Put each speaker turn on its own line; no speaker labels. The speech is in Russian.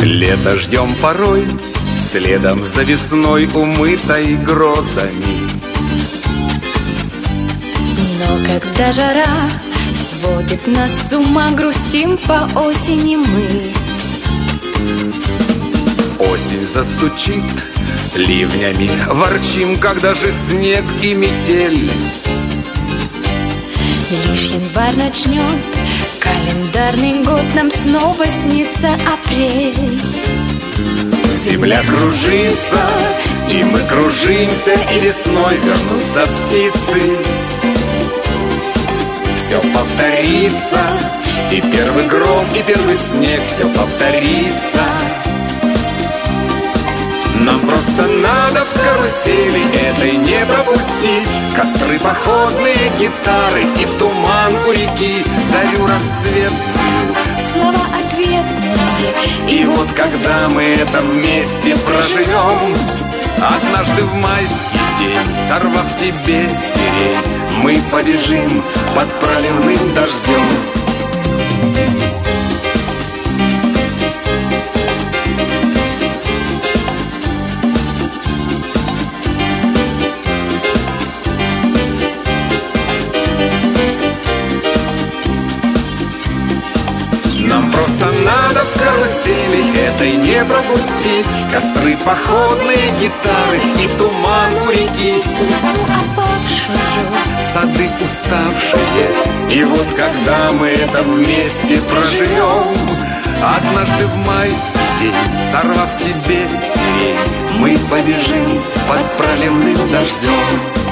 Лето ждем порой, следом за весной, умытой грозами.
Но когда жара сводит нас с ума, грустим по осени мы.
Осень застучит ливнями, ворчим, когда же снег и метель.
Лишь январь начнет календарный год, нам снова снится апрель.
Земля кружится, и мы кружимся, и весной вернутся птицы. Все повторится, и первый гром, и первый снег, все повторится. Нам просто надо в карусели этой не пропустить костры походные, гитары и туман у реки, зарю рассветную,
слова ответные.
И вот когда мы это вместе проживем, однажды в майский день, сорвав тебе сирень, мы побежим под проливным дождем. Нам просто надо в карусели этой не пропустить костры походные, гитары и туман у реки,
Листву опавшую,
сады уставшие. И вот когда мы это вместе проживем, однажды в майский день, сорвав тебе сирень, мы побежим под проливным дождем.